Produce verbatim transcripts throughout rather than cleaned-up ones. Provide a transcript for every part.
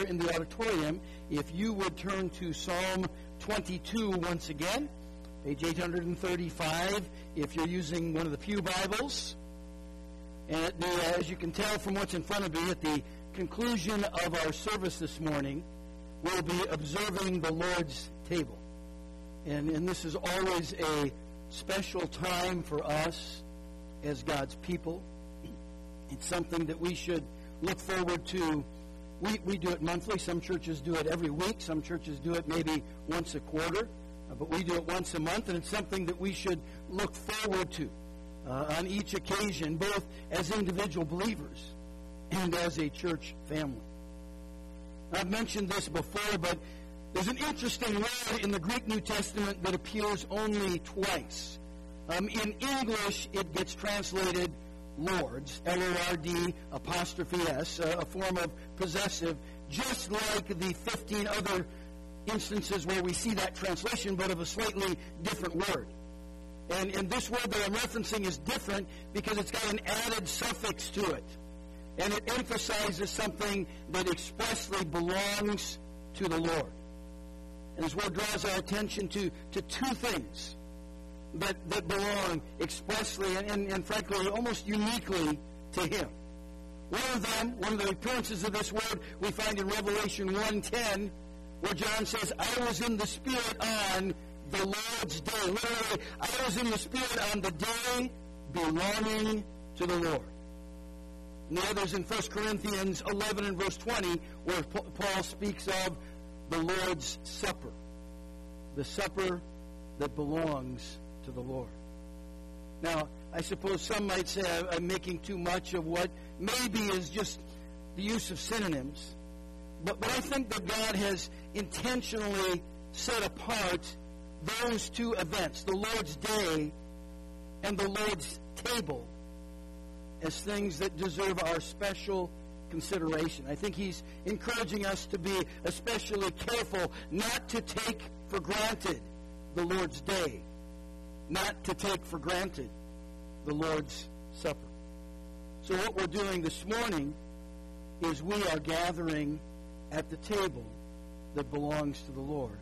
in the auditorium, if you would turn to Psalm twenty-two once again, page eight thirty-five, if you're using one of the Pew Bibles. And at the, uh, as you can tell from what's in front of me, at the conclusion of our service this morning, we'll be observing the Lord's table. And, and this is always a special time for us as God's people. It's something that we should look forward to. We, we do it monthly. Some churches do it every week. Some churches do it maybe once a quarter. Uh, but we do it once a month, and it's something that we should look forward to uh, on each occasion, both as individual believers and as a church family. I've mentioned this before, but there's an interesting word in the Greek New Testament that appears only twice. Um, in English, it gets translated Lords, L O R D apostrophe S, uh, a form of possessive, just like the fifteen other instances where we see that translation, but of a slightly different word. And, and this word that I'm referencing is different because it's got an added suffix to it. And it emphasizes something that expressly belongs to the Lord. And this word draws our attention to, to two things that, that belong expressly and, and, and frankly almost uniquely to Him. One of them, one of the appearances of this word, we find in Revelation one ten, where John says, I was in the Spirit on the Lord's day. Literally, I was in the Spirit on the day belonging to the Lord. And the other is in First Corinthians eleven and verse twenty, where Paul speaks of the Lord's Supper, the supper that belongs to the Lord. Now, I suppose some might say I'm making too much of what maybe is just the use of synonyms, but, but I think that God has intentionally set apart those two events, the Lord's Day and the Lord's Table, as things that deserve our special consideration. I think He's encouraging us to be especially careful not to take for granted the Lord's Day, not to take for granted the Lord's Supper. So what we're doing this morning is we are gathering at the table that belongs to the Lord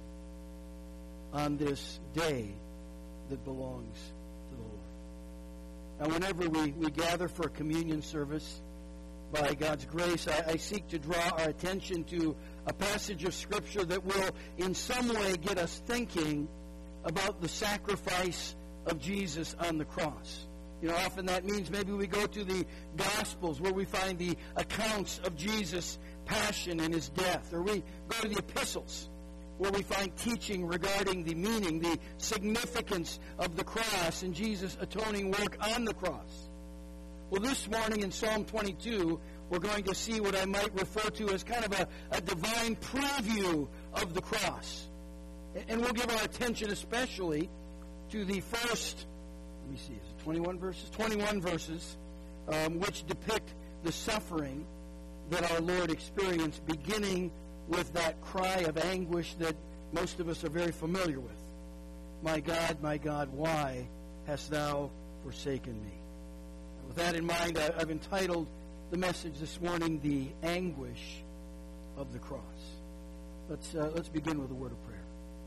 on this day that belongs to the Lord. Now, whenever we, we gather for a communion service, by God's grace, I, I seek to draw our attention to a passage of Scripture that will in some way get us thinking about the sacrifice of Jesus on the cross. You know, often that means maybe we go to the Gospels where we find the accounts of Jesus' passion and His death, or we go to the epistles where we find teaching regarding the meaning, the significance of the cross and Jesus' atoning work on the cross. Well, this morning in Psalm twenty-two, we're going to see what I might refer to as kind of a, a divine preview of the cross. And we'll give our attention especially to the first, let me see, is it twenty-one verses? twenty-one verses, um, which depict the suffering that our Lord experienced, beginning with that cry of anguish that most of us are very familiar with. My God, my God, why hast thou forsaken me? With that in mind, I've entitled the message this morning, The Anguish of the Cross. Let's, uh, let's begin with a word of prayer.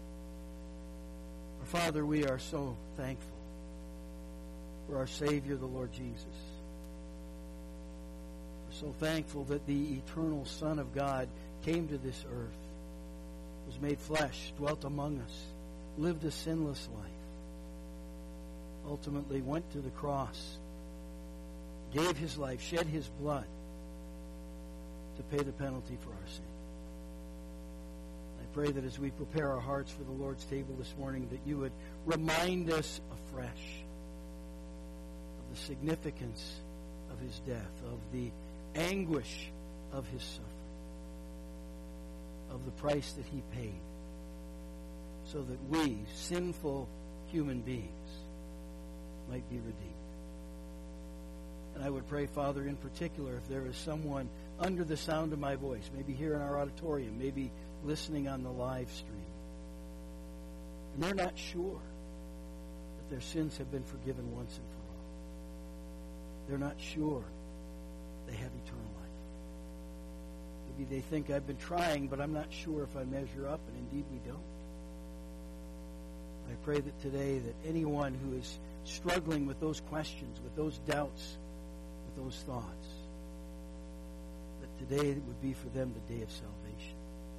Our Father, we are so thankful for our Savior, the Lord Jesus. We're so thankful that the eternal Son of God came to this earth, was made flesh, dwelt among us, lived a sinless life, ultimately went to the cross, gave His life, shed His blood to pay the penalty for our sin. I pray that as we prepare our hearts for the Lord's table this morning, that You would remind us afresh of the significance of His death, of the anguish of His suffering, of the price that He paid, so that we, sinful human beings, might be redeemed. And I would pray, Father, in particular, if there is someone under the sound of my voice, maybe here in our auditorium, maybe listening on the live stream, and they're not sure that their sins have been forgiven once and for all. They're not sure they have eternal life. Maybe they think I've been trying, but I'm not sure if I measure up, and indeed we don't. I pray that today that anyone who is struggling with those questions, with those doubts, with those thoughts, that today it would be for them the day of salvation.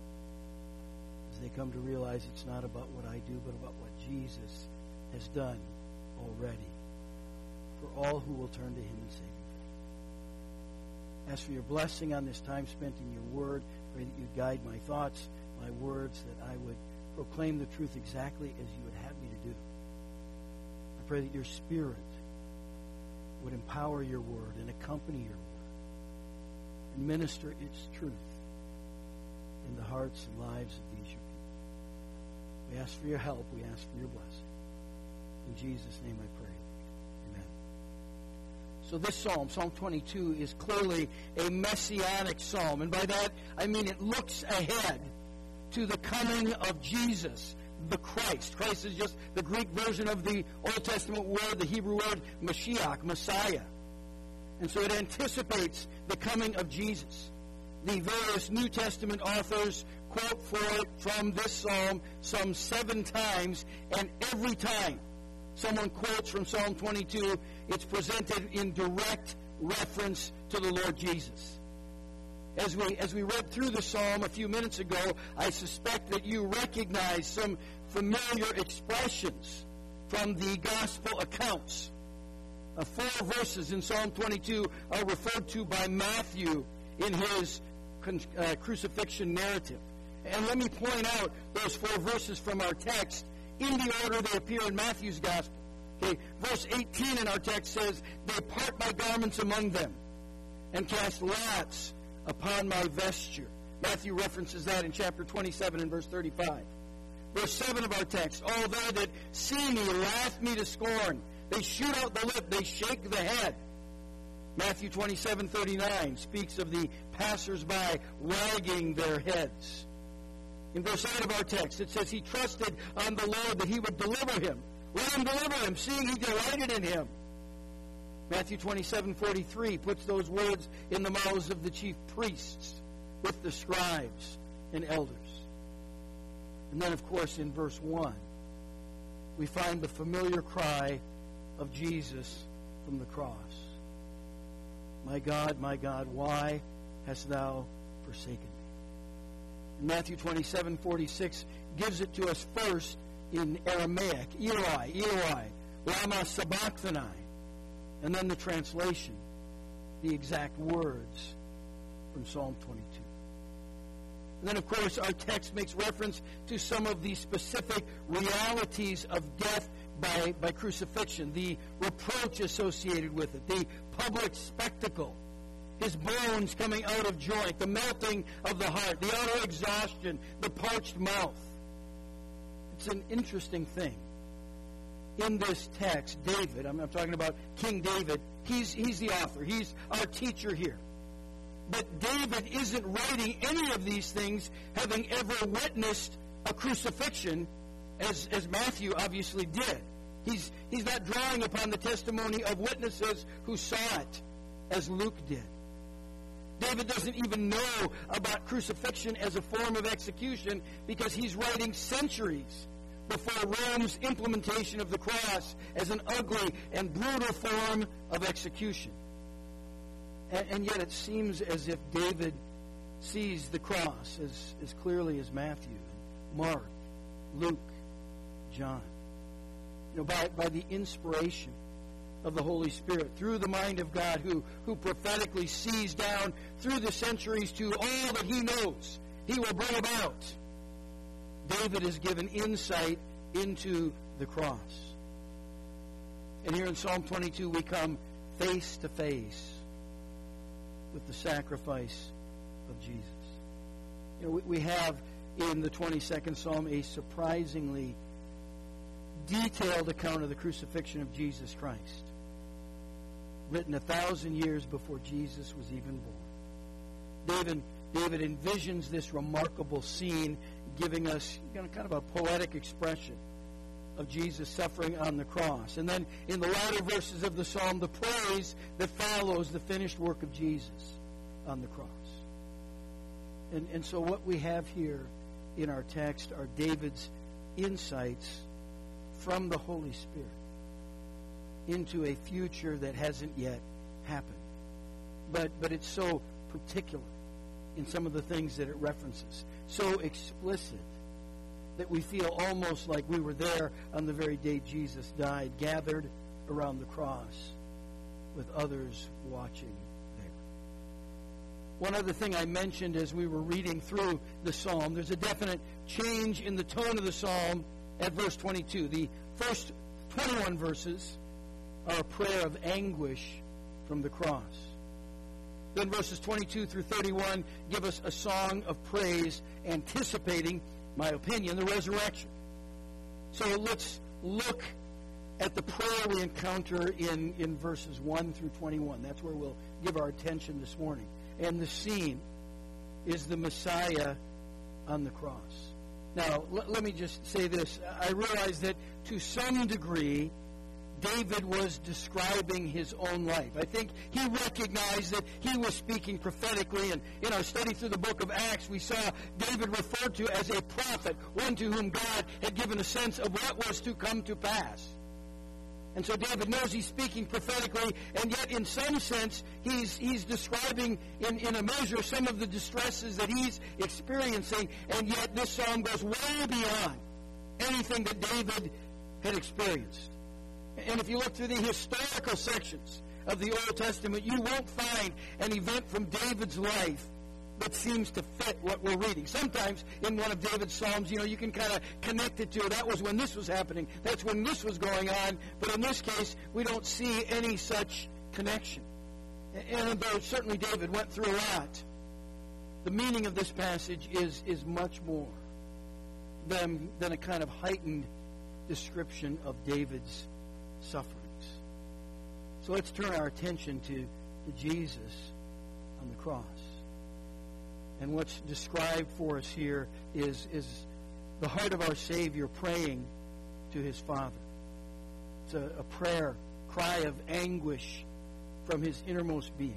As they come to realize it's not about what I do, but about what Jesus has done already for all who will turn to him in saving faith. Ask for your blessing on this time spent in your word. Pray that you guide my thoughts, my words, that I would proclaim the truth exactly as you would have me to do. I pray that your Spirit would empower your word and accompany your word and minister its truth in the hearts and lives of these your people. We ask for your help. We ask for your blessing. In Jesus' name I pray. Amen. So this psalm, Psalm twenty-two, is clearly a messianic psalm. And by that, I mean it looks ahead to the coming of Jesus, the Christ. Christ is just the Greek version of the Old Testament word, the Hebrew word Mashiach, Messiah. And so it anticipates the coming of Jesus. The various New Testament authors quote for it from this psalm some seven times, and every time someone quotes from Psalm twenty-two, it's presented in direct reference to the Lord Jesus. As we as we read through the psalm a few minutes ago, I suspect that you recognize some familiar expressions from the gospel accounts. Uh, four verses in Psalm twenty-two are referred to by Matthew in his con- uh, crucifixion narrative. And let me point out those four verses from our text in the order they appear in Matthew's gospel. Okay, verse eighteen in our text says, "They part my garments among them and cast lots upon my vesture." Matthew references that in chapter twenty-seven and verse thirty-five. Verse seven of our text, "All they that see me laugh me to scorn. They shoot out the lip, they shake the head." Matthew twenty-seven thirty-nine speaks of the passers-by wagging their heads. In verse eight of our text, it says he trusted on the Lord that he would deliver him. Let him deliver him, seeing he delighted in him. Matthew twenty-seven forty-three puts those words in the mouths of the chief priests with the scribes and elders. And then, of course, in verse one, we find the familiar cry of Jesus from the cross. "My God, my God, why hast thou forsaken me?" And Matthew twenty-seven forty-six gives it to us first in Aramaic, "Eloi, Eloi, lama sabachthani." And then the translation, the exact words from Psalm twenty-two. And then, of course, our text makes reference to some of the specific realities of death by, by crucifixion, the reproach associated with it, the public spectacle, his bones coming out of joint, the melting of the heart, the utter exhaustion, the parched mouth. It's an interesting thing. In this text, David, I'm, I'm talking about King David, he's, he's the author. He's our teacher here. But David isn't writing any of these things having ever witnessed a crucifixion, as, as Matthew obviously did. He's, he's not drawing upon the testimony of witnesses who saw it, as Luke did. David doesn't even know about crucifixion as a form of execution because he's writing centuries before Rome's implementation of the cross as an ugly and brutal form of execution. And, and yet it seems as if David sees the cross as, as clearly as Matthew, Mark, Luke, John. You know, by, by the inspiration of the Holy Spirit, through the mind of God who, who prophetically sees down through the centuries to all that he knows he will bring about. David is given insight into the cross. And here in Psalm twenty-two we come face to face with the sacrifice of Jesus. You know, we, we have in the twenty-second Psalm a surprisingly detailed account of the crucifixion of Jesus Christ, written a thousand years before Jesus was even born. David, David envisions this remarkable scene, giving us, you know, kind of a poetic expression of Jesus suffering on the cross. And then in the latter verses of the psalm, the praise that follows the finished work of Jesus on the cross. And, and so what we have here in our text are David's insights from the Holy Spirit into a future that hasn't yet happened. But but it's so particular in some of the things that it references, so explicit that we feel almost like we were there on the very day Jesus died, gathered around the cross with others watching there. One other thing I mentioned as we were reading through the psalm, there's a definite change in the tone of the psalm at verse twenty-two. The first twenty-one verses are a prayer of anguish from the cross. Then verses twenty-two through thirty-one give us a song of praise anticipating, my opinion, the resurrection. So let's look at the prayer we encounter in, in verses one through twenty-one. That's where we'll give our attention this morning. And the scene is the Messiah on the cross. Now, l- let me just say this. I realize that to some degree, David was describing his own life. I think he recognized that he was speaking prophetically, and in our study through the book of Acts, we saw David referred to as a prophet, one to whom God had given a sense of what was to come to pass. And so David knows he's speaking prophetically, and yet in some sense, he's he's describing in, in a measure some of the distresses that he's experiencing, and yet this psalm goes way beyond anything that David had experienced. And if you look through the historical sections of the Old Testament, you won't find an event from David's life that seems to fit what we're reading. Sometimes in one of David's Psalms, you know, you can kind of connect it to, that was when this was happening, that's when this was going on. But in this case, we don't see any such connection. And though certainly David went through a lot, the meaning of this passage is, is much more than, than a kind of heightened description of David's sufferings. So let's turn our attention to, to Jesus on the cross. And what's described for us here is, is the heart of our Savior praying to his Father. It's a, a prayer, cry of anguish from his innermost being.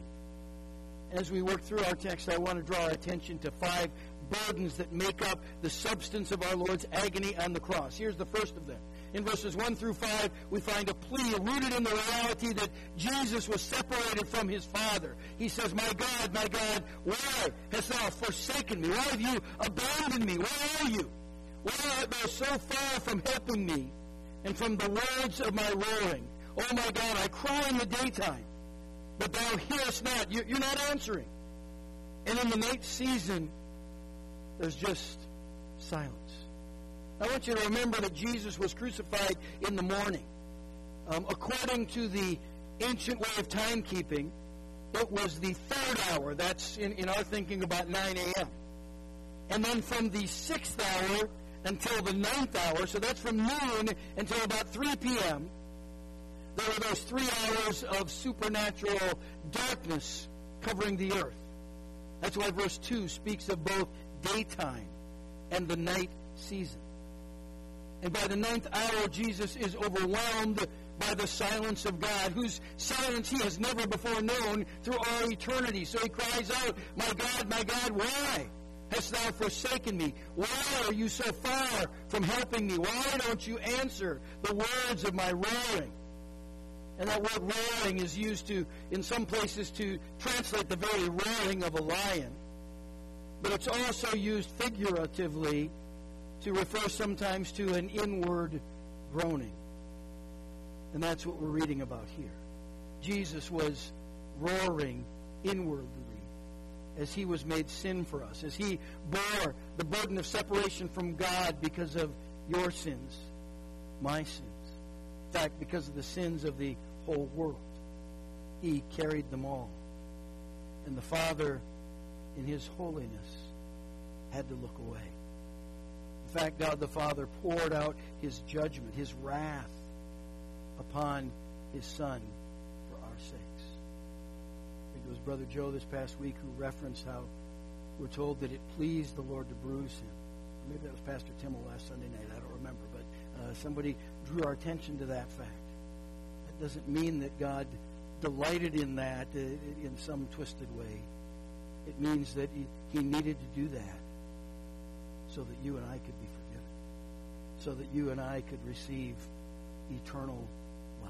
As we work through our text, I want to draw our attention to five burdens that make up the substance of our Lord's agony on the cross. Here's the first of them. In verses one through five, we find a plea rooted in the reality that Jesus was separated from his Father. He says, "My God, my God, why hast thou forsaken me? Why have you abandoned me? Where are you? Why art thou so far from helping me and from the words of my roaring? Oh my God, I cry in the daytime, but thou hearest not." You're not answering. And in the night season, there's just silence. I want you to remember that Jesus was crucified in the morning. Um, according to the ancient way of timekeeping, it was the third hour. That's, in, in our thinking, about nine a.m. And then from the sixth hour until the ninth hour, so that's from noon until about three p.m., there were those three hours of supernatural darkness covering the earth. That's why verse two speaks of both daytime and the night season. And by the ninth hour, Jesus is overwhelmed by the silence of God, whose silence he has never before known through all eternity. So he cries out, "My God, my God, why hast thou forsaken me? Why are you so far from helping me? Why don't you answer the words of my roaring?" And that word roaring is used to, in some places, to translate the very roaring of a lion. But it's also used figuratively to refer sometimes to an inward groaning. And that's what we're reading about here. Jesus was roaring inwardly as he was made sin for us, as he bore the burden of separation from God because of your sins, my sins. In fact, because of the sins of the whole world. He carried them all. And the Father, in his holiness, had to look away. In fact, God the Father poured out his judgment, his wrath, upon his Son for our sakes. I think it was Brother Joe this past week who referenced how we're told that it pleased the Lord to bruise him. Maybe that was Pastor Timmel last Sunday night. I don't remember. But uh, somebody drew our attention to that fact. That doesn't mean that God delighted in that uh, in some twisted way. It means that he, he needed to do that so that you and I could be forgiven, so that you and I could receive eternal life.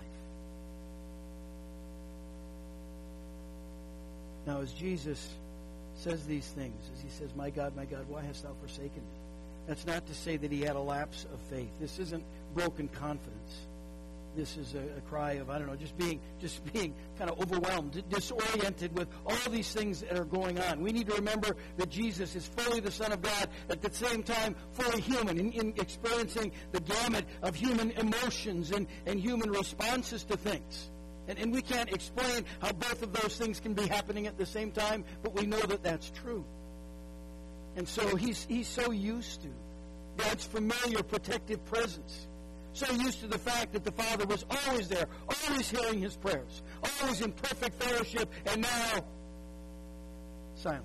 Now, as Jesus says these things, as he says, "My God, my God, why hast thou forsaken me?" That's not to say that he had a lapse of faith. This isn't broken confidence. This is a, a cry of, I don't know, just being just being kind of overwhelmed, disoriented with all these things that are going on. We need to remember that Jesus is fully the Son of God, at the same time fully human, in, in experiencing the gamut of human emotions and, and human responses to things. And, and we can't explain how both of those things can be happening at the same time, but we know that that's true. And so he's he's so used to God's familiar protective presence. So used to the fact that the Father was always there, always hearing his prayers, always in perfect fellowship, and now silence.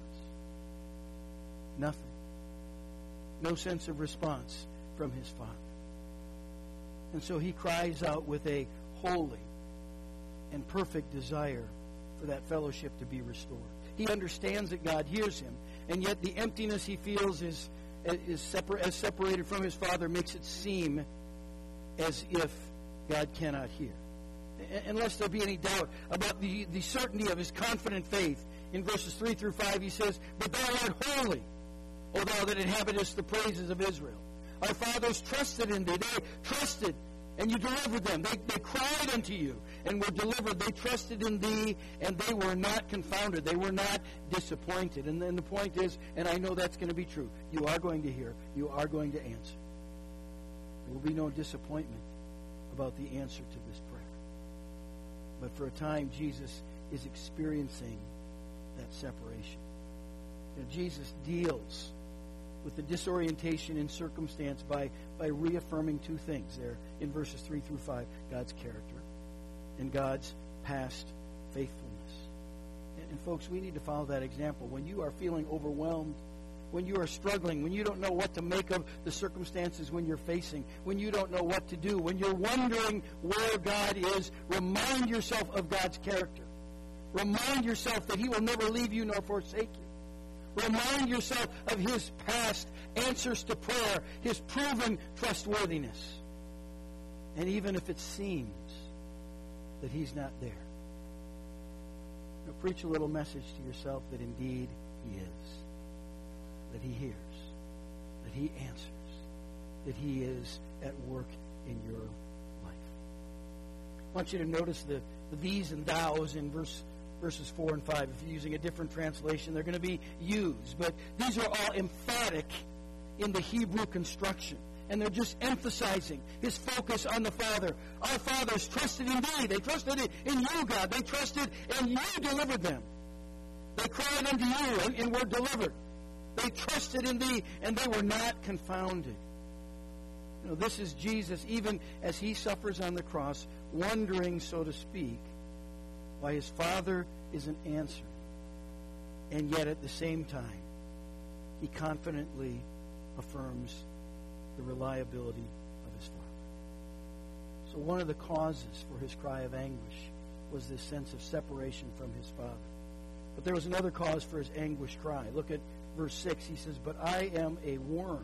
Nothing. No sense of response from his Father. And so he cries out with a holy and perfect desire for that fellowship to be restored. He understands that God hears him, and yet the emptiness he feels is, is separ- as separated from his Father makes it seem as if God cannot hear. Unless there be any doubt about the, the certainty of his confident faith. In verses three through five, he says, "But thou art holy, O thou that inhabitest the praises of Israel. Our fathers trusted in thee. They trusted, and you delivered them. They, they cried unto you, and were delivered. They trusted in thee, and they were not confounded. They were not disappointed." And then the point is, and I know that's going to be true, you are going to hear, you are going to answer. There will be no disappointment about the answer to this prayer. But for a time, Jesus is experiencing that separation. You know, Jesus deals with the disorientation in circumstance by, by reaffirming two things there in verses three through five. God's character and God's past faithfulness. And, and folks, we need to follow that example. When you are feeling overwhelmed, when you are struggling, when you don't know what to make of the circumstances when you're facing, when you don't know what to do, when you're wondering where God is, remind yourself of God's character. Remind yourself that he will never leave you nor forsake you. Remind yourself of his past answers to prayer, his proven trustworthiness. And even if it seems that he's not there, you know, preach a little message to yourself that indeed he is. That he hears, that he answers, that he is at work in your life. I want you to notice the, the these and thous in verse, verses four and five. If you're using a different translation, they're going to be yous. But these are all emphatic in the Hebrew construction. And they're just emphasizing his focus on the Father. Our fathers trusted in thee. They trusted in you, God. They trusted, and you delivered them. They cried unto you, and, and were delivered. They trusted in thee, and they were not confounded. You know, this is Jesus, even as he suffers on the cross, wondering, so to speak, why his Father isn't answering. And yet, at the same time, he confidently affirms the reliability of his Father. So one of the causes for his cry of anguish was this sense of separation from his Father. But there was another cause for his anguish cry. Look at verse six. He says, "But I am a worm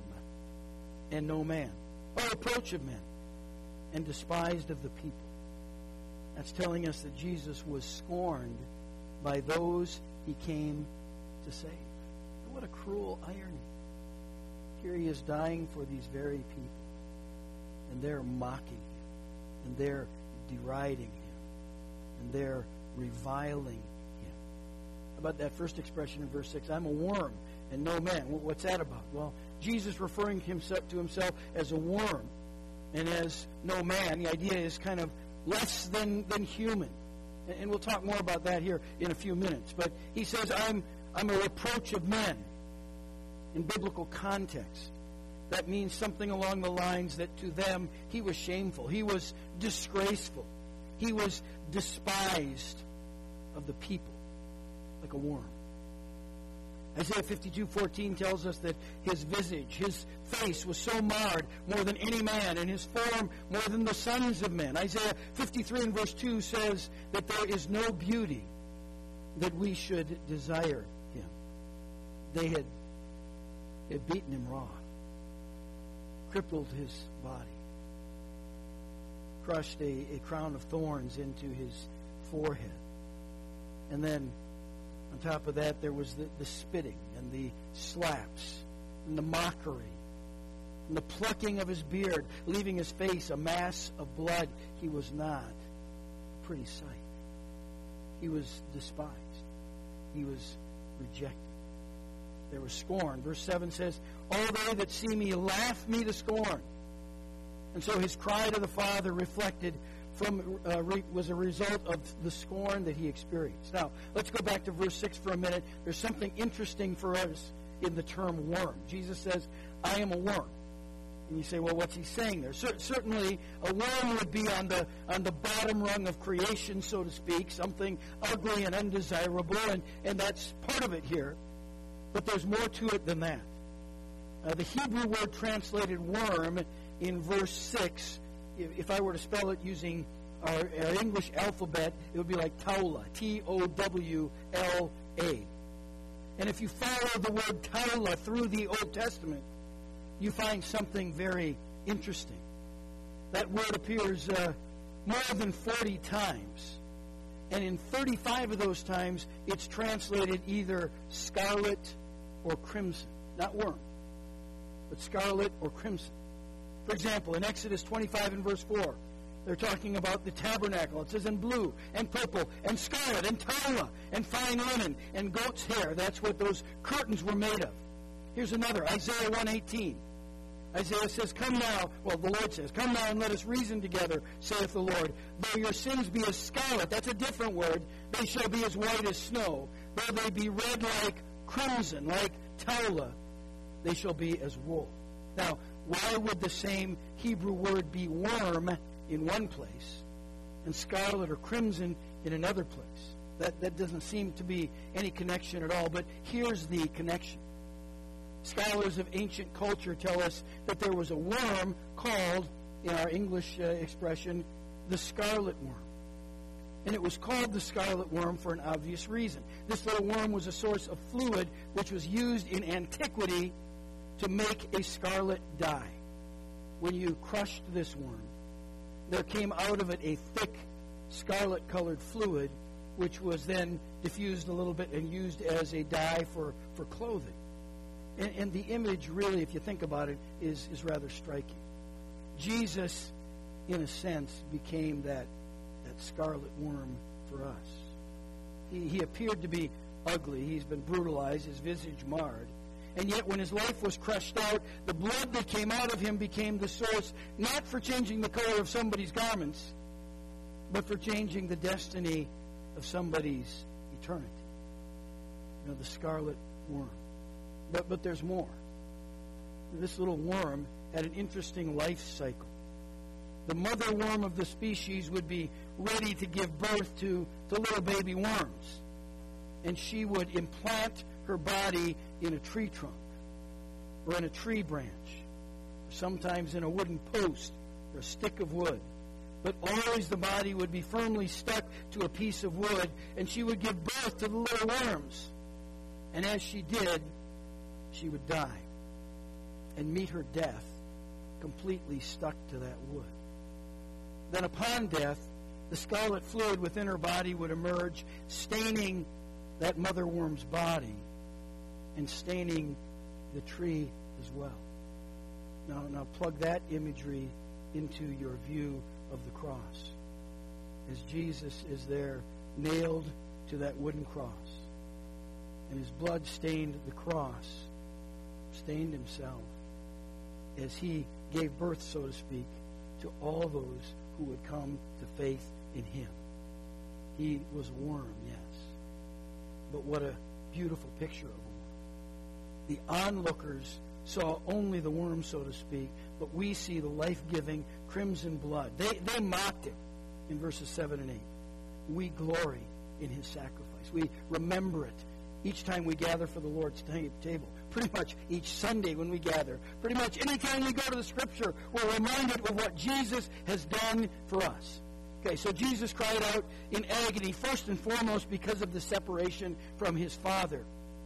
and no man, or reproach of men, and despised of the people." That's telling us that Jesus was scorned by those he came to save. And what a cruel irony. Here he is dying for these very people, and they're mocking him, and they're deriding him, and they're reviling him. How about that first expression in verse six? "I'm a worm and no man." What's that about? Well, Jesus referring to himself, to himself as a worm and as no man. The idea is kind of less than, than human. And we'll talk more about that here in a few minutes. But he says, I'm, I'm a reproach of men. In biblical context, that means something along the lines that to them he was shameful. He was disgraceful. He was despised of the people, like a worm. Isaiah fifty-two fourteen tells us that his visage, his face was so marred more than any man, and his form more than the sons of men. Isaiah fifty-three and verse two says that there is no beauty that we should desire him. they had, had beaten him raw, crippled his body, crushed a, a crown of thorns into his forehead. And then on top of that, there was the, the spitting and the slaps and the mockery and the plucking of his beard, leaving his face a mass of blood. He was not a pretty sight. He was despised. He was rejected. There was scorn. Verse seven says, all they that see me laugh me to scorn. And so his cry to the Father reflected from uh, re- was a result of the scorn that he experienced. Now, let's go back to verse six for a minute. There's something interesting for us in the term worm. Jesus says, I am a worm. And you say, well, what's he saying there? Cer- certainly, a worm would be on the on the bottom rung of creation, so to speak, something ugly and undesirable, and, and that's part of it here. But there's more to it than that. Uh, the Hebrew word translated worm in verse six, if, if I were to spell it using our, our English alphabet, it would be like Taula, T O W L A. And if you follow the word Taula through the Old Testament, you find something very interesting. That word appears uh, more than forty times. And in thirty-five of those times, it's translated either scarlet or crimson. Not worm, but scarlet or crimson. For example, in Exodus twenty-five and verse four, they're talking about the tabernacle. It says in blue and purple and scarlet and tala and fine linen and goat's hair. That's what those curtains were made of. Here's another, Isaiah one eighteen. Isaiah says, come now, well, the Lord says, come now and let us reason together, saith the Lord. Though your sins be as scarlet, that's a different word, they shall be as white as snow. Though they be red like crimson, like tala, they shall be as wool. Now, why would the same Hebrew word be worm in one place and scarlet or crimson in another place? That, that doesn't seem to be any connection at all, but here's the connection. Scholars of ancient culture tell us that there was a worm called, in our English uh, expression, the scarlet worm. And it was called the scarlet worm for an obvious reason. This little worm was a source of fluid which was used in antiquity to make a scarlet dye. When you crushed this worm, there came out of it a thick scarlet-colored fluid which was then diffused a little bit and used as a dye for, for clothing. And, and the image, really, if you think about it, is, is rather striking. Jesus, in a sense, became that, that scarlet worm for us. He, he appeared to be ugly. He's been brutalized, his visage marred. And yet, when his life was crushed out, the blood that came out of him became the source, not for changing the color of somebody's garments, but for changing the destiny of somebody's eternity. You know, the scarlet worm. But, but there's more. This little worm had an interesting life cycle. The mother worm of the species would be ready to give birth to, to little baby worms. And she would implant her body in a tree trunk or in a tree branch, or sometimes in a wooden post or a stick of wood. But always the body would be firmly stuck to a piece of wood, and she would give birth to the little worms. And as she did, she would die and meet her death completely stuck to that wood. Then upon death, the scarlet fluid within her body would emerge, staining that mother worm's body and staining the tree as well. Now, now plug that imagery into your view of the cross. As Jesus is there nailed to that wooden cross, and his blood stained the cross, stained himself, as he gave birth, so to speak, to all those who would come to faith in him. He was a worm, yes, but what a beautiful picture of a worm. The onlookers saw only the worm, so to speak, but we see the life-giving crimson blood. They, they mocked him in verses seven and eight. We glory in his sacrifice. We remember it each time we gather for the Lord's table. Pretty much each Sunday when we gather. Pretty much any time we go to the Scripture, we're reminded of what Jesus has done for us. Okay, so Jesus cried out in agony, first and foremost because of the separation from his Father.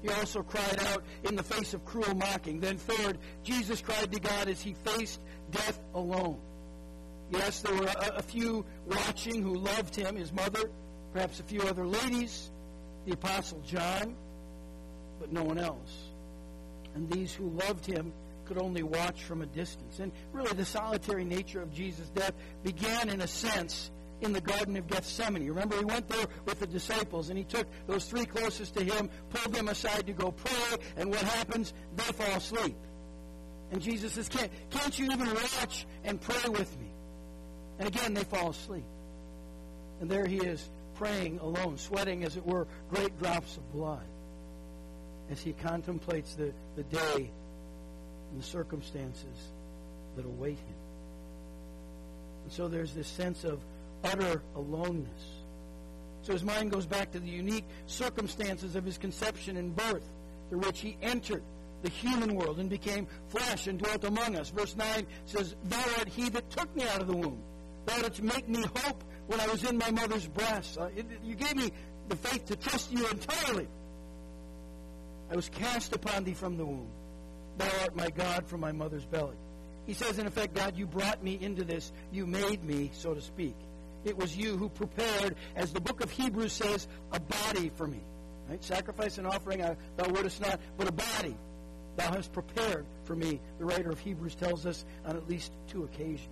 He also cried out in the face of cruel mocking. Then third, Jesus cried to God as he faced death alone. Yes, there were a, a few watching who loved him, his mother, perhaps a few other ladies, the Apostle John, but no one else. And these who loved him could only watch from a distance. And really the solitary nature of Jesus' death began, in a sense, in the Garden of Gethsemane. Remember, he went there with the disciples, and he took those three closest to him, pulled them aside to go pray, and what happens? They fall asleep. And Jesus says, can't, can't you even watch and pray with me? And again, they fall asleep. And there he is, praying alone, sweating, as it were, great drops of blood, as he contemplates the, the day and the circumstances that await him. And so there's this sense of utter aloneness. So his mind goes back to the unique circumstances of his conception and birth, through which he entered the human world and became flesh and dwelt among us. Verse nine says, Thou art he that took me out of the womb. Thou didst make me hope when I was in my mother's breast. Uh, it, you gave me the faith to trust you entirely. I was cast upon thee from the womb. Thou art my God from my mother's belly. He says, in effect, God, you brought me into this. You made me, so to speak. It was you who prepared, as the book of Hebrews says, a body for me. Right? Sacrifice and offering, I, thou wouldest not, but a body thou hast prepared for me. The writer of Hebrews tells us on at least two occasions.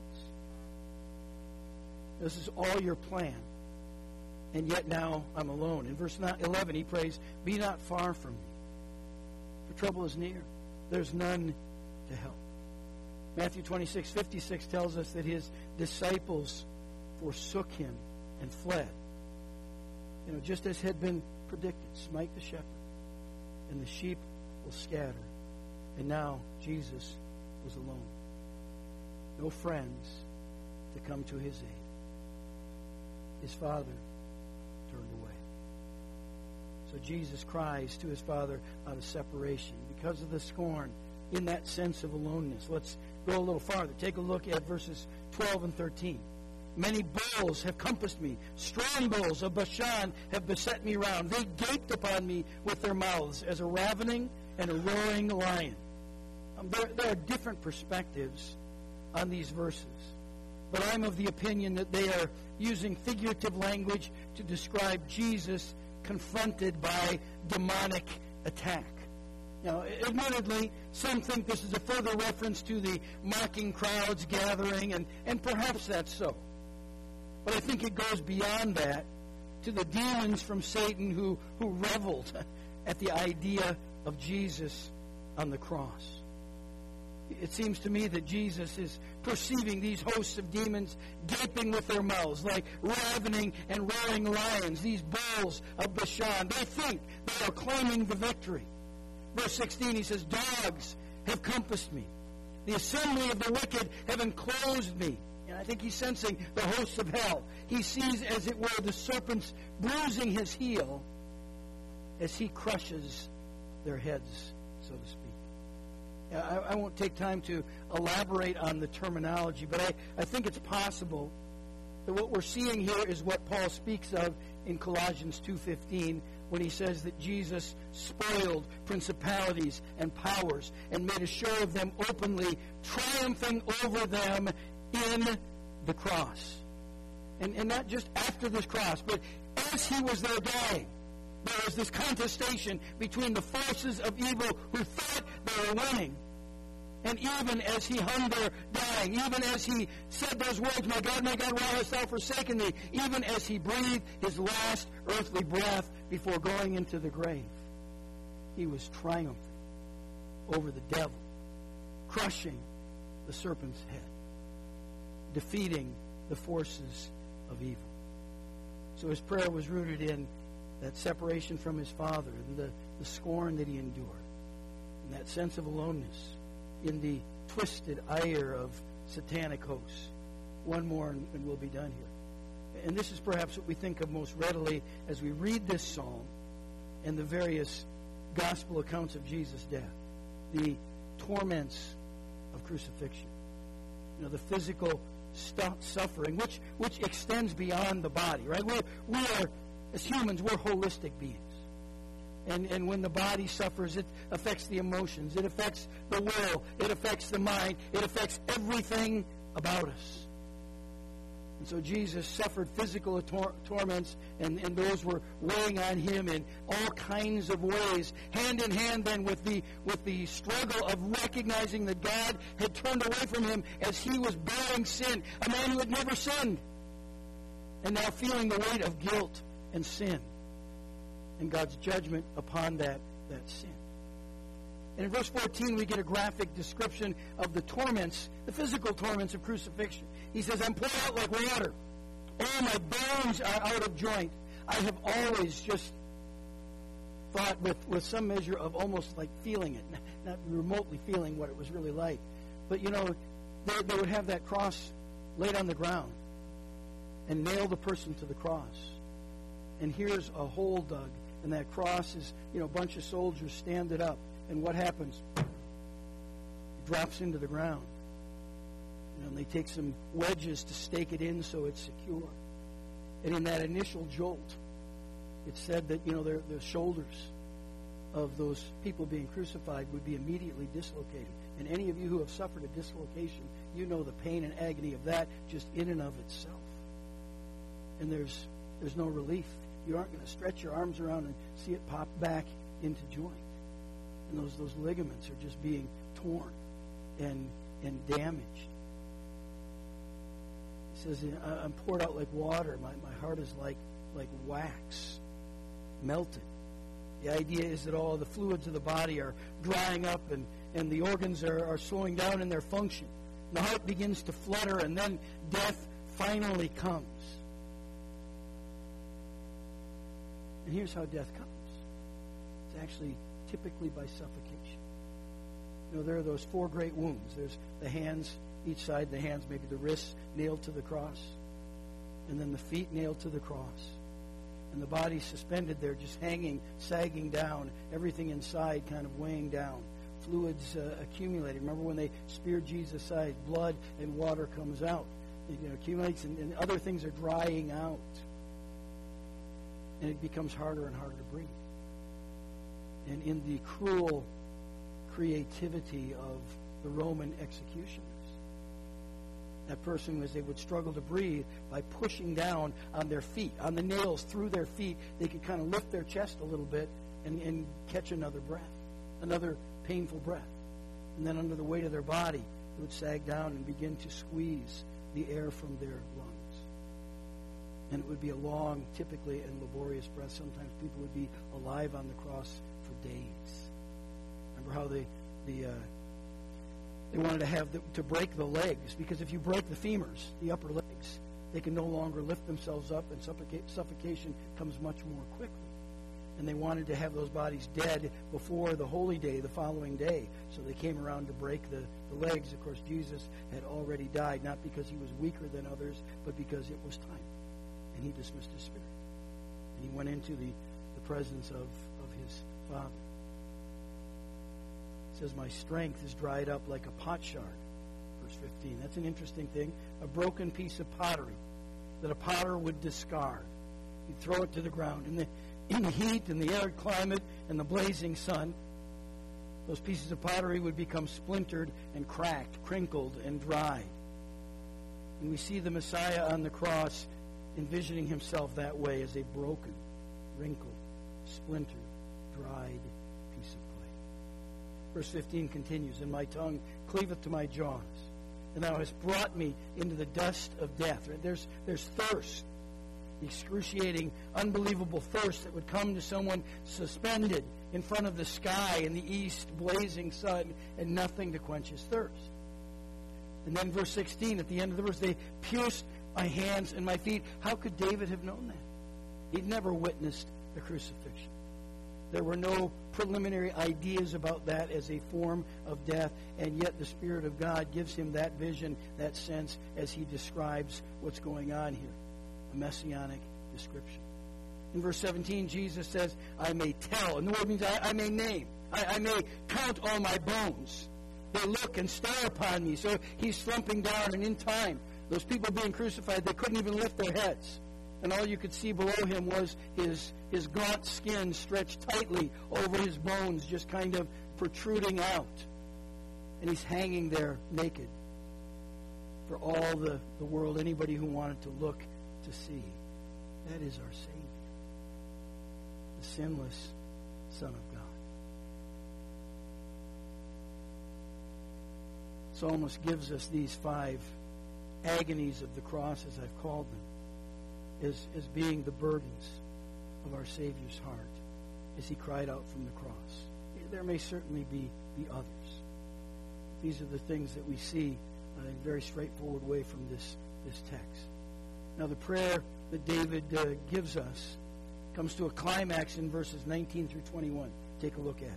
This is all your plan. And yet now I'm alone. In verse eleven, he prays, Be not far from me, for trouble is near. There's none to help. Matthew twenty-six fifty-six tells us that his disciples forsook him and fled. You know, just as had been predicted, smite the shepherd, and the sheep will scatter. And now Jesus was alone. No friends to come to his aid. His Father turned away. So Jesus cries to his Father out of separation because of the scorn, in that sense of aloneness. Let's go a little farther. Take a look at verses twelve and thirteen. Many bulls have compassed me. Strong bulls of Bashan have beset me round. They gaped upon me with their mouths as a ravening and a roaring lion. Um, there, there are different perspectives on these verses. But I'm of the opinion that they are using figurative language to describe Jesus confronted by demonic attack. Now, admittedly, some think this is a further reference to the mocking crowds gathering, and, and perhaps that's so. But I think it goes beyond that to the demons from Satan who, who reveled at the idea of Jesus on the cross. It seems to me that Jesus is perceiving these hosts of demons gaping with their mouths like ravening and roaring lions, these bulls of Bashan. They think they are claiming the victory. Verse sixteen, he says, Dogs have compassed me. The assembly of the wicked have enclosed me. And I think he's sensing the hosts of hell. He sees, as it were, the serpents bruising his heel as he crushes their heads, so to speak. I, I won't take time to elaborate on the terminology, but I, I think it's possible that what we're seeing here is what Paul speaks of in Colossians two fifteen, when he says that Jesus spoiled principalities and powers and made a show of them openly, triumphing over them in the cross. And, and not just after this cross, but as he was there dying, there was this contestation between the forces of evil who thought they were winning. And even as he hung there dying, even as he said those words, My God, my God, why hast thou forsaken me? Even as he breathed his last earthly breath before going into the grave, he was triumphant over the devil, crushing the serpent's head, defeating the forces of evil. So his prayer was rooted in that separation from his Father, and the, the scorn that he endured, and that sense of aloneness, in the twisted ire of satanic hosts. One more and, and we'll be done here. And this is perhaps what we think of most readily as we read this psalm and the various gospel accounts of Jesus' death. The torments of crucifixion. You know, the physical stu- suffering, which, which extends beyond the body, right? We're, we are, as humans, we're holistic beings. And, and when the body suffers, it affects the emotions. It affects the will. It affects the mind. It affects everything about us. And so Jesus suffered physical tor- torments, and, and those were weighing on him in all kinds of ways, hand in hand then with the with the struggle of recognizing that God had turned away from him as he was bearing sin, a man who had never sinned, and now feeling the weight of guilt and sin and God's judgment upon that, that sin. And in verse fourteen, we get a graphic description of the torments, the physical torments of crucifixion. He says, I'm poured out like water. All my bones are out of joint. I have always just thought with, with some measure of almost like feeling it, not remotely feeling what it was really like. But, you know, they, they would have that cross laid on the ground and nail the person to the cross. And here's a hole dug, and that cross is, you know, a bunch of soldiers stand it up. And what happens? It drops into the ground. You know, and they take some wedges to stake it in so it's secure. And in that initial jolt, it said that, you know, their, the shoulders of those people being crucified would be immediately dislocated. And any of you who have suffered a dislocation, you know the pain and agony of that just in and of itself. And there's there's no relief. You aren't going to stretch your arms around and see it pop back into joint. And those those ligaments are just being torn and and damaged. He says, I'm poured out like water. My, my heart is like like wax, melted. The idea is that all the fluids of the body are drying up and, and the organs are, are slowing down in their function. And the heart begins to flutter, and then death finally comes. And here's how death comes. It's actually typically by suffocation. You know, there are those four great wounds. There's the hands, each side of the hands, maybe the wrists nailed to the cross, and then the feet nailed to the cross, and the body suspended there, just hanging, sagging down, everything inside kind of weighing down, fluids uh, accumulating. Remember when they speared Jesus' side, blood and water comes out. It, you know, accumulates, and, and other things are drying out, and it becomes harder and harder to breathe. And in the cruel creativity of the Roman executioners, that person was they would struggle to breathe by pushing down on their feet, on the nails through their feet. They could kind of lift their chest a little bit and, and catch another breath, another painful breath. And then under the weight of their body, it would sag down and begin to squeeze the air from their lungs. And it would be a long, typically, and laborious breath. Sometimes people would be alive on the cross for days. Remember how they the uh, they wanted to have the, to break the legs, because if you break the femurs, the upper legs, they can no longer lift themselves up, and suffoca- suffocation comes much more quickly. And they wanted to have those bodies dead before the holy day, the following day. So they came around to break the, the legs. Of course, Jesus had already died, not because he was weaker than others, but because it was time. And he dismissed his spirit. And he went into the, the presence of, of his Father. It says, my strength is dried up like a potsherd. Verse fifteen. That's an interesting thing. A broken piece of pottery that a potter would discard. He'd throw it to the ground. In the, in the heat and the arid climate and the blazing sun, those pieces of pottery would become splintered and cracked, crinkled and dried. And we see the Messiah on the cross envisioning himself that way, as a broken, wrinkled, splintered, dried piece of clay. Verse fifteen continues, and my tongue cleaveth to my jaws, and thou hast brought me into the dust of death. Right? There's, there's thirst, the excruciating, unbelievable thirst that would come to someone suspended in front of the sky in the east, blazing sun, and nothing to quench his thirst. And then verse sixteen, at the end of the verse, they pierced my hands and my feet. How could David have known that? He'd never witnessed the crucifixion. There were no preliminary ideas about that as a form of death, and yet the Spirit of God gives him that vision, that sense, as he describes what's going on here. A messianic description. In verse seventeen, Jesus says, I may tell. And the word means I, I may name. I, I may count all my bones. They look and stare upon me. So he's slumping down, and in time, those people being crucified, they couldn't even lift their heads. and all you could see below him was his, his gaunt skin stretched tightly over his bones, just kind of protruding out. And he's hanging there naked for all the, the world, anybody who wanted to look, to see. That is our Savior, the sinless Son of God. Psalmist gives us these five agonies of the cross, as I've called them, as, as being the burdens of our Savior's heart as he cried out from the cross. There may certainly be, be others. These are the things that we see uh, in a very straightforward way from this, this text. Now, the prayer that David uh, gives us comes to a climax in verses nineteen through twenty-one. Take a look at it.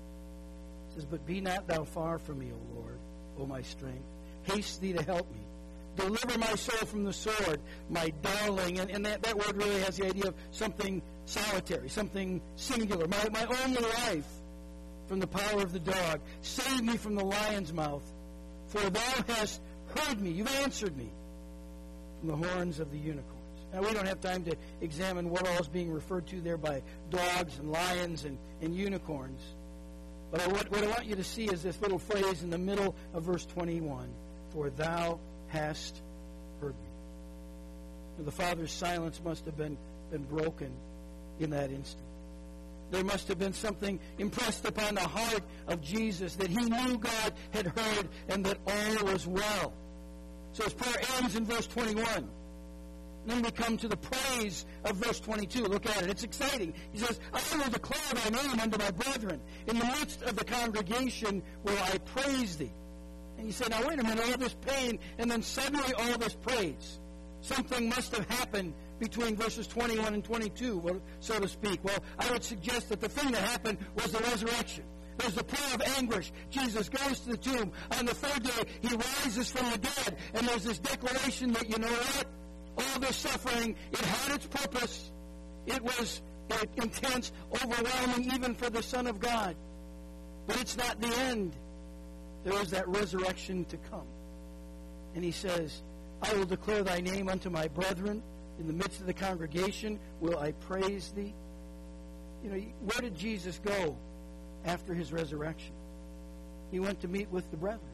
It says, "But be not thou far from me, O Lord, O my strength. Haste thee to help me. Deliver my soul from the sword, my darling." And, and that, that word really has the idea of something solitary, something singular. My, my only life from the power of the dog. Save me from the lion's mouth. For thou hast heard me. You've answered me from the horns of the unicorns. Now, we don't have time to examine what all is being referred to there by dogs and lions and, and unicorns. But what, what I want you to see is this little phrase in the middle of verse twenty-one. For thou hast heard me. Now, the Father's silence must have been, been broken in that instant. There must have been something impressed upon the heart of Jesus that he knew God had heard and that all was well. So his prayer ends in verse twenty-one. And then we come to the praise of verse twenty-two. Look at it. It's exciting. He says, "I will declare thy name unto my brethren. In the midst of the congregation will I praise thee." And you say, now wait a minute, all this pain, and then suddenly all this praise. Something must have happened between verses twenty-one and twenty-two, so to speak. Well, I would suggest that the thing that happened was the resurrection. There's the prayer of anguish. Jesus goes to the tomb. On the third day, he rises from the dead. And there's this declaration that, you know what? All this suffering, it had its purpose. It was uh, intense, overwhelming, even for the Son of God. But it's not the end. There is that resurrection to come. And he says, "I will declare thy name unto my brethren. In the midst of the congregation will I praise thee." You know, where did Jesus go after his resurrection? He went to meet with the brethren,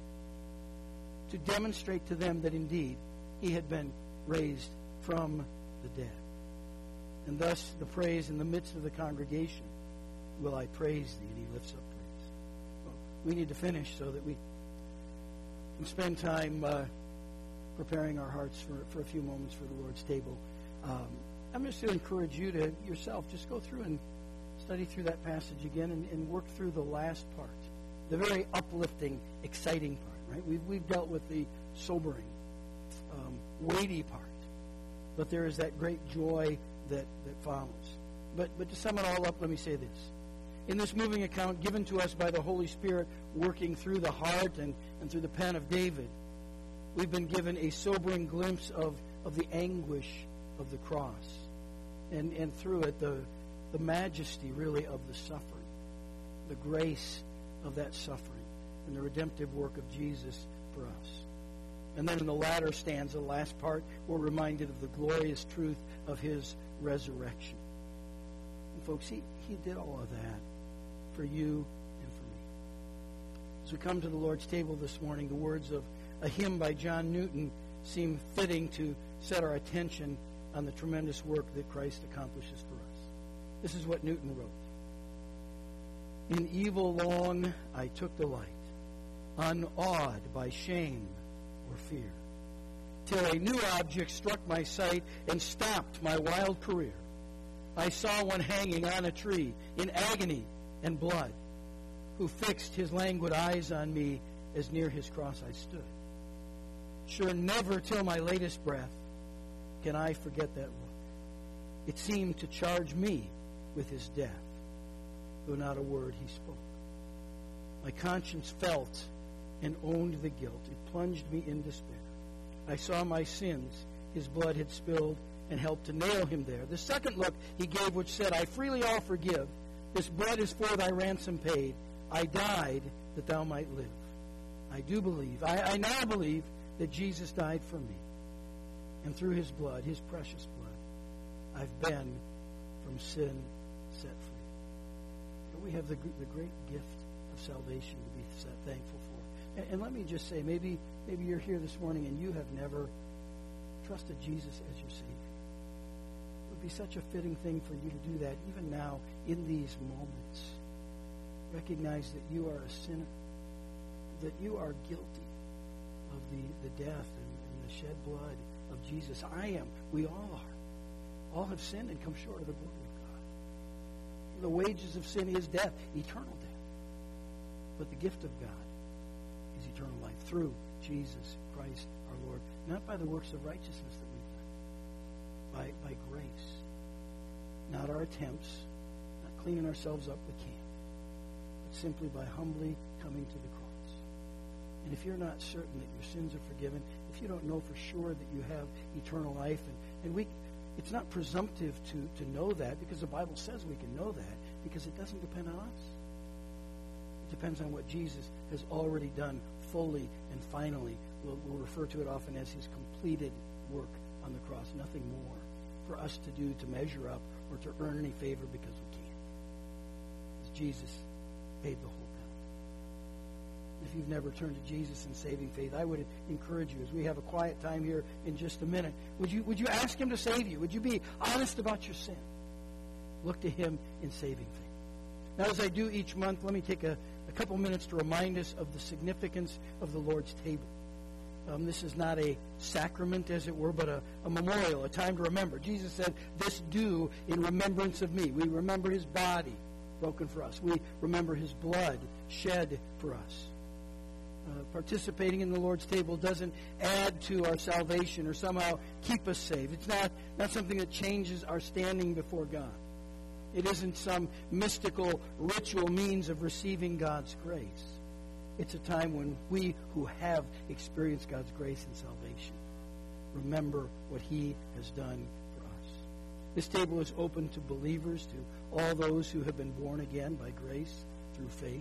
to demonstrate to them that indeed he had been raised from the dead. And thus the praise in the midst of the congregation, will I praise thee, and he lifts up praise. Well, we need to finish so that we can spend time uh, preparing our hearts for, for a few moments for the Lord's table. Um, I'm just going to encourage you to yourself just go through and study through that passage again and, and work through the last part, the very uplifting, exciting part. Right? We've we've dealt with the sobering, um, weighty part, but there is that great joy that that follows. But but to sum it all up, let me say this: in this moving account given to us by the Holy Spirit, working through the heart and, and through the pen of David, we've been given a sobering glimpse of, of the anguish of the cross, and and through it the the majesty really of the suffering, the grace of that suffering, and the redemptive work of Jesus for us. And then in the latter stanza, the last part, we're reminded of the glorious truth of his resurrection. And folks, he, he did all of that for you and for me. As we come to the Lord's table this morning, the words of a hymn by John Newton seem fitting to set our attention on the tremendous work that Christ accomplishes for us. This is what Newton wrote. "In evil long I took delight, unawed by shame or fear, till a new object struck my sight and stopped my wild career. I saw one hanging on a tree in agony and blood, who fixed his languid eyes on me as near his cross I stood. Sure, never till my latest breath can I forget that look. It seemed to charge me with his death, though not a word he spoke. My conscience felt and owned the guilt. It plunged me in despair. I saw my sins his blood had spilled and helped to nail him there. The second look he gave, which said, I freely all forgive. This blood is for thy ransom paid. I died that thou might live. I do believe, I, I now believe that Jesus died for me. And through his blood, his precious blood, I've been from sin set free. And we have the, the great gift of salvation to be set, thankful for. And, and let me just say, maybe maybe you're here this morning and you have never trusted Jesus as your Savior. It would be such a fitting thing for you to do that even now in these moments. Recognize that you are a sinner, that you are guilty of the, the death and, and the shed blood of Jesus. I am. We all are. All have sinned and come short of the glory of God. The wages of sin is death, eternal death. But the gift of God is eternal life through Jesus Christ our Lord. Not by the works of righteousness that we've done. By, by grace. Not our attempts. Not cleaning ourselves up. We can't. But simply by humbly coming to the cross. And if you're not certain that your sins are forgiven, if you don't know for sure that you have eternal life, and, and we, it's not presumptive to, to know that, because the Bible says we can know that, because it doesn't depend on us. It depends on what Jesus has already done fully and finally. We'll, we'll refer to it often as his completed work on the cross. Nothing more for us to do to measure up or to earn any favor, because we can't. As Jesus paid the whole penalty. If you've never turned to Jesus in saving faith, I would encourage you, as we have a quiet time here in just a minute, would you would you ask him to save you? Would you be honest about your sin? Look to him in saving faith. Now, as I do each month, let me take a, a couple minutes to remind us of the significance of the Lord's table. Um, this is not a sacrament, as it were, but a, a memorial, a time to remember. Jesus said, "This do in remembrance of me." We remember his body broken for us. We remember his blood shed for us. Uh, participating in the Lord's table doesn't add to our salvation or somehow keep us saved. It's not, not something that changes our standing before God. It isn't some mystical ritual means of receiving God's grace. It's a time when we who have experienced God's grace and salvation remember what he has done for us. This table is open to believers, to all those who have been born again by grace through faith.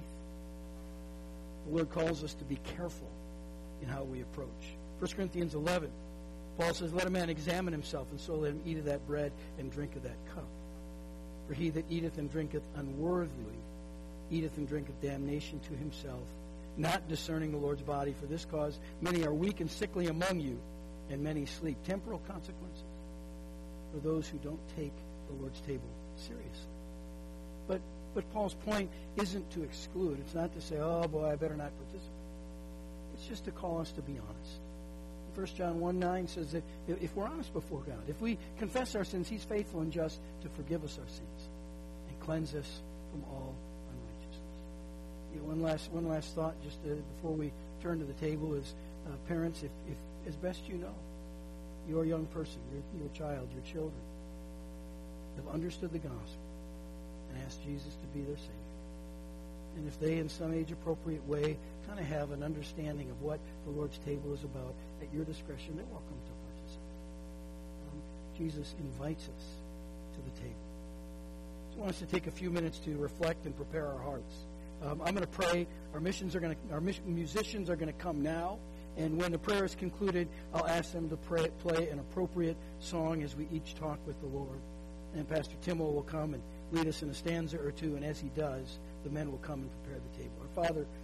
The Lord calls us to be careful in how we approach. First Corinthians eleven, Paul says, "Let a man examine himself, and so let him eat of that bread and drink of that cup. For he that eateth and drinketh unworthily eateth and drinketh damnation to himself, not discerning the Lord's body. For this cause many are weak and sickly among you, and many sleep." Temporal consequences for those who don't take the Lord's table seriously. But But Paul's point isn't to exclude. It's not to say, "Oh boy, I better not participate." It's just to call us to be honest. First John one nine says that if we're honest before God, if we confess our sins, he's faithful and just to forgive us our sins and cleanse us from all unrighteousness. You know, one last one last thought just uh, before we turn to the table is, uh, parents, if, if as best you know, your young person, your, your child, your children have understood the gospel and asked Jesus to be their Savior. And if they, in some age-appropriate way, kind of have an understanding of what the Lord's table is about, at your discretion, they're welcome to participate. Um, Jesus invites us to the table. I just want us to take a few minutes to reflect and prepare our hearts. Um, I'm going to pray. Our missions are going to, our mission, musicians are going to come now. And when the prayer is concluded, I'll ask them to pray, play an appropriate song as we each talk with the Lord. And Pastor Timmel will come and lead us in a stanza or two, and as he does, the men will come and prepare the table. Our Father,